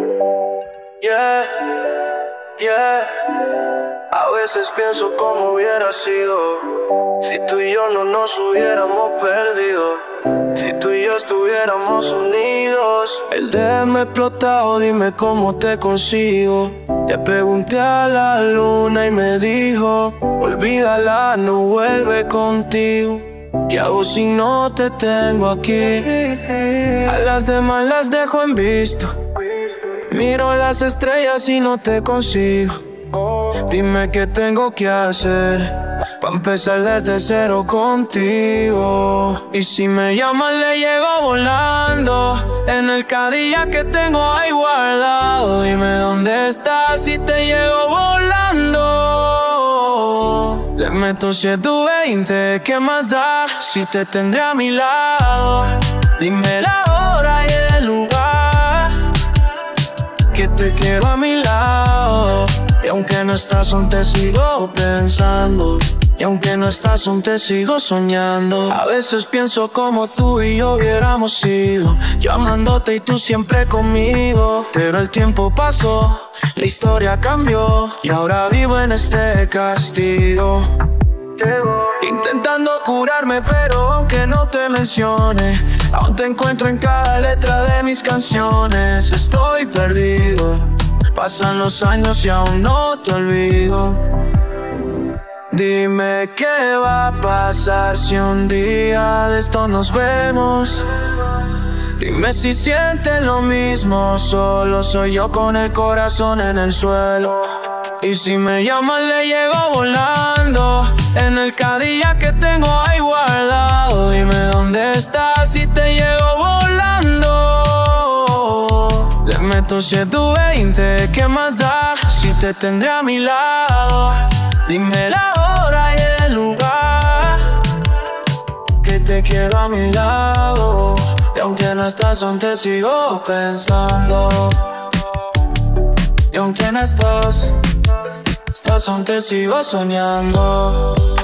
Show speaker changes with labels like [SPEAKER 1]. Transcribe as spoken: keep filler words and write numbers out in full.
[SPEAKER 1] Yeah, yeah. A veces pienso cómo hubiera sido si tú y yo no nos hubiéramos perdido, si tú y yo estuviéramos unidos. El D M explotado, dime cómo te consigo. Le pregunté a la luna y me dijo: olvídala, no vuelve contigo. ¿Qué hago si no te tengo aquí? A las demás las dejo en visto. Miro las estrellas y no te consigo. Dime qué tengo que hacer pa' empezar desde cero contigo. Y si me llamas le llego volando en el Cadillac que tengo ahí guardado. Dime dónde estás y te llego volando. Le meto ciento veinte, ¿qué más da? Si te tendré a mi lado. Dime la hora y el lugar, que te quiero a mi lado. Y aunque no estás aún te sigo pensando, y aunque no estás aún te sigo soñando. A veces pienso como tú y yo hubiéramos sido, yo amándote y tú siempre conmigo. Pero el tiempo pasó, la historia cambió, y ahora vivo en este castigo, intentando curarme, pero aunque no te mencione, aún te encuentro en cada letra de mis canciones. Estoy perdido, pasan los años y aún no te olvido. Dime qué va a pasar si un día de esto nos vemos. Dime si sientes lo mismo, solo soy yo con el corazón en el suelo. Y si me llamas le llego volando en el Cadillac que tengo ahí guardado. Dime dónde estás y te llego volando. Le meto ciento veinte, ¿qué más da? Si te tendré a mi lado. Dime la hora y el lugar, que te quiero a mi lado. Y aunque no estás aún te sigo pensando, y aunque no estás, estás aún te sigo soñando.